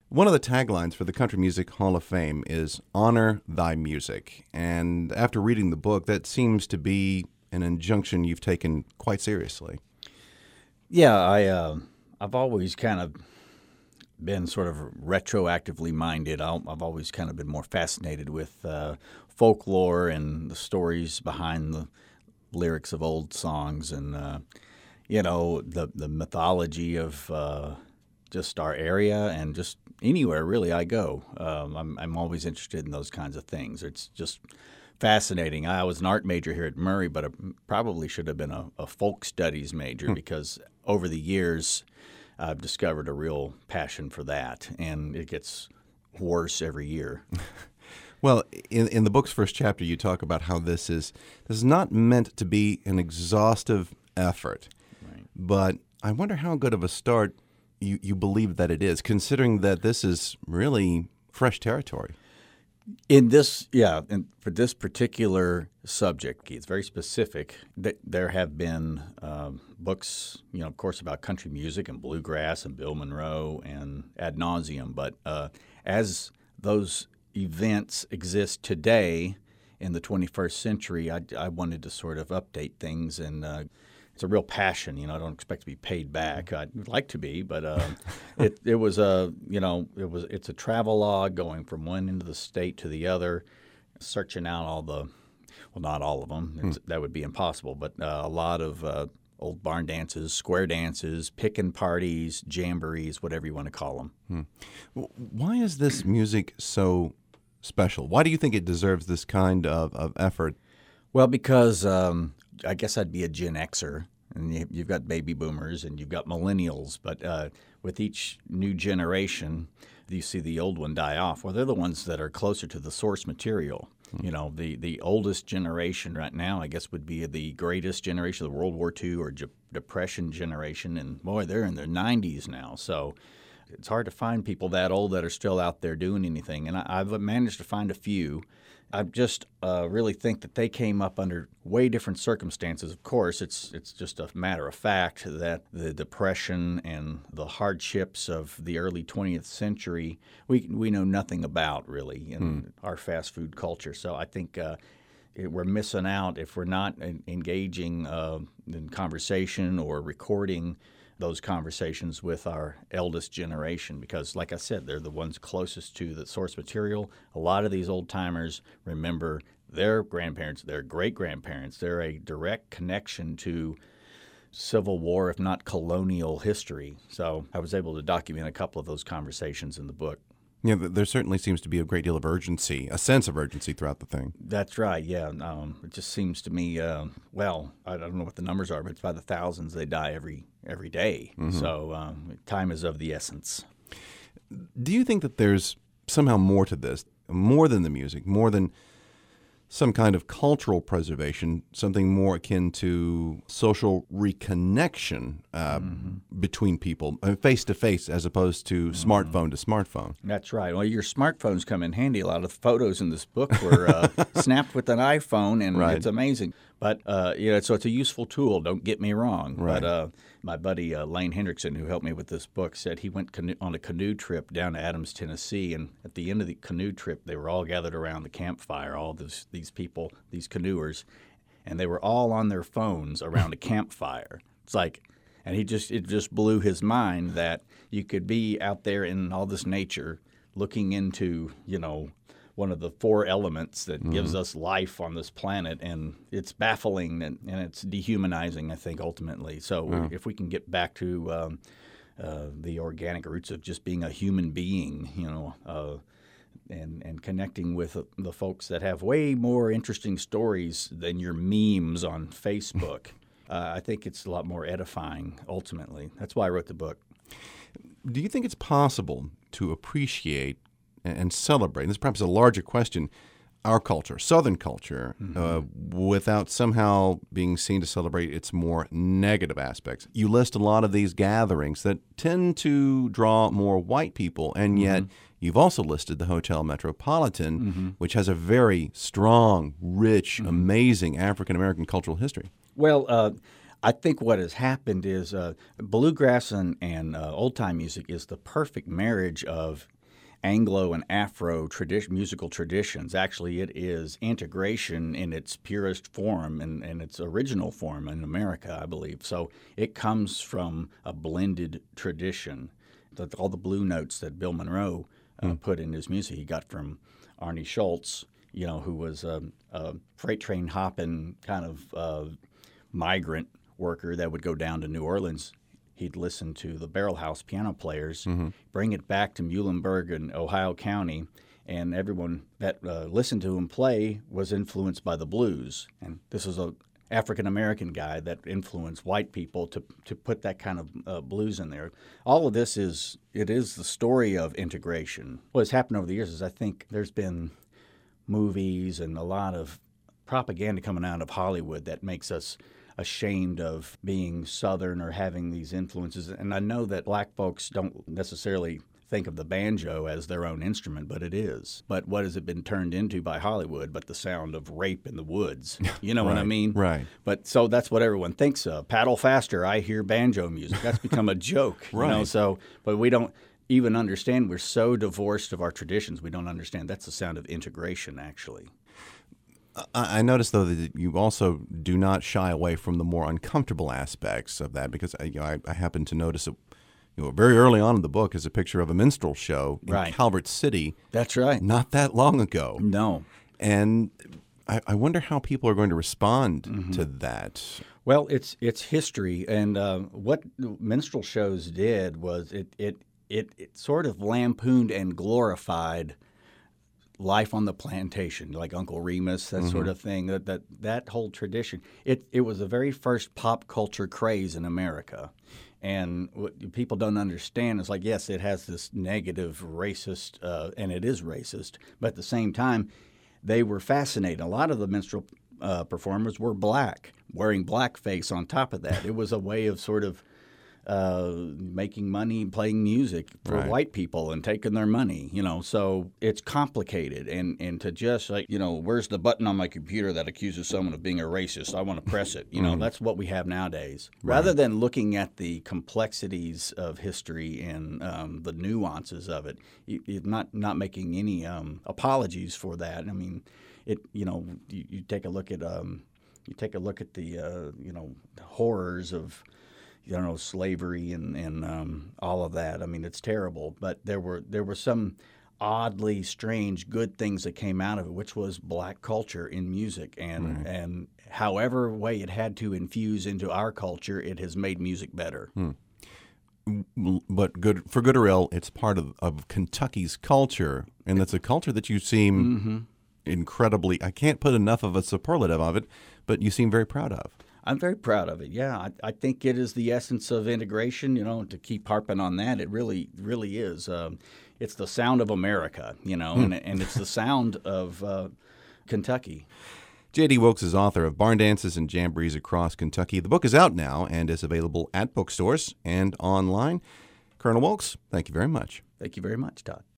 One of the taglines for the Country Music Hall of Fame is "Honor Thy Music." And after reading the book, that seems to be an injunction you've taken quite seriously. Yeah, I've always kind of been sort of retroactively minded. I've always kind of been more fascinated with folklore and the stories behind the lyrics of old songs, and the mythology of just our area and just anywhere really I go. I'm always interested in those kinds of things. It's just fascinating. I was an art major here at Murray, but I probably should have been a folk studies major because over the years I've discovered a real passion for that, and it gets worse every year. Well, in the book's first chapter, you talk about how this is not meant to be an exhaustive effort. Right. But I wonder how good of a start you believe that it is, considering that this is really fresh territory. In this, and for this particular subject, it's very specific. There have been books, of course, about country music and bluegrass and Bill Monroe and ad nauseum. But as those events exist today in the 21st century, I wanted to sort of update things, and it's a real passion. I don't expect to be paid back. I'd like to be, but it's a travel log going from one end of the state to the other, searching out not all of them. That would be impossible, but a lot of old barn dances, square dances, pickin' parties, jamborees, whatever you want to call them. Why is this music so special? Why do you think it deserves this kind of effort? Well, because I guess I'd be a Gen Xer, and you've got baby boomers and you've got millennials, but with each new generation, you see the old one die off. Well, they're the ones that are closer to the source material. The oldest generation right now, I guess, would be the greatest generation, the World War II or Depression generation, and boy, they're in their 90s now. So it's hard to find people that old that are still out there doing anything, and I've managed to find a few. I just really think that they came up under way different circumstances. Of course, it's just a matter of fact that the Depression and the hardships of the early 20th century we know nothing about really in our fast food culture. So I think we're missing out if we're not engaging in conversation or recording those conversations with our eldest generation because, like I said, they're the ones closest to the source material. A lot of these old-timers remember their grandparents, their great-grandparents. They're a direct connection to Civil War, if not colonial history. So I was able to document a couple of those conversations in the book. Yeah, there certainly seems to be a great deal of urgency, a sense of urgency throughout the thing. That's right, yeah. It just seems to me, I don't know what the numbers are, but it's by the thousands they die every day. Mm-hmm. So time is of the essence. Do you think that there's somehow more to this, more than the music, more than some kind of cultural preservation, something more akin to social reconnection between people, face to face, as opposed to smartphone to smartphone? That's right. Well, your smartphones come in handy. A lot of the photos in this book were snapped with an iPhone, and It's amazing. But so it's a useful tool. Don't get me wrong. Right. But my buddy Lane Hendrickson, who helped me with this book, said he went on a canoe trip down to Adams, Tennessee, and at the end of the canoe trip, they were all gathered around the campfire, all these people, these canoers, and they were all on their phones around a campfire. It's like, and it just blew his mind that you could be out there in all this nature, looking into one of the four elements that gives us life on this planet, and it's baffling and it's dehumanizing, I think, ultimately. So if we can get back to the organic roots of just being a human being, and connecting with the folks that have way more interesting stories than your memes on Facebook, I think it's a lot more edifying, ultimately. That's why I wrote the book. Do you think it's possible to appreciate and celebrate, and this is perhaps a larger question, our culture, Southern culture, without somehow being seen to celebrate its more negative aspects? You list a lot of these gatherings that tend to draw more white people, and yet you've also listed the Hotel Metropolitan, which has a very strong, rich, amazing African-American cultural history. Well, I think what has happened is bluegrass and old-time music is the perfect marriage of Anglo and Afro musical traditions. Actually, it is integration in its purest form and its original form in America, I believe. So it comes from a blended tradition. All the blue notes that Bill Monroe put in his music, he got from Arnie Schultz, who was a freight train hopping kind of migrant worker that would go down to New Orleans. He'd listen to the Barrel House piano players, bring it back to Muhlenberg in Ohio County, and everyone that listened to him play was influenced by the blues. And this was a African-American guy that influenced white people to put that kind of blues in there. All of this is the story of integration. What's happened over the years is I think there's been movies and a lot of propaganda coming out of Hollywood that makes us ashamed of being Southern or having these influences. And I know that black folks don't necessarily think of the banjo as their own instrument, but it is. But what has it been turned into by Hollywood but the sound of rape in the woods? You know what I mean? Right. But so that's what everyone thinks of. Paddle faster, I hear banjo music. That's become a joke. Right. So, but we don't even understand. We're so divorced of our traditions, we don't understand. That's the sound of integration, actually. I noticed, though, that you also do not shy away from the more uncomfortable aspects of that, because I happen to notice very early on in the book is a picture of a minstrel show in Calvert City. That's right. Not that long ago. No. And I wonder how people are going to respond to that. Well, it's history, and what minstrel shows did was it sort of lampooned and glorified life on the plantation, like Uncle Remus, that sort of thing. That whole tradition. It was the very first pop culture craze in America. And what people don't understand is, like, yes, it has this negative racist, and it is racist, but at the same time, they were fascinating. A lot of the minstrel performers were black, wearing blackface on top of that. It was a way of sort of making money playing music for white people and taking their money, So it's complicated. And to just where's the button on my computer that accuses someone of being a racist? I want to press it. That's what we have nowadays. Rather than looking at the complexities of history and the nuances of it, you're not making any apologies for that. I mean, you take a look at the horrors of slavery and all of that. I mean, it's terrible. But there were some oddly strange good things that came out of it, which was black culture in music. And however way it had to infuse into our culture, it has made music better. But for good or ill, it's part of Kentucky's culture, and it's a culture that you seem incredibly, I can't put enough of a superlative of it, but you seem very proud of. I'm very proud of it. Yeah, I think it is the essence of integration. To keep harping on that, it really, really is. It's the sound of America, and it's the sound of Kentucky. J.D. Wilkes is author of Barn Dances and Jamborees Across Kentucky. The book is out now and is available at bookstores and online. Colonel Wilkes, thank you very much. Thank you very much, Todd.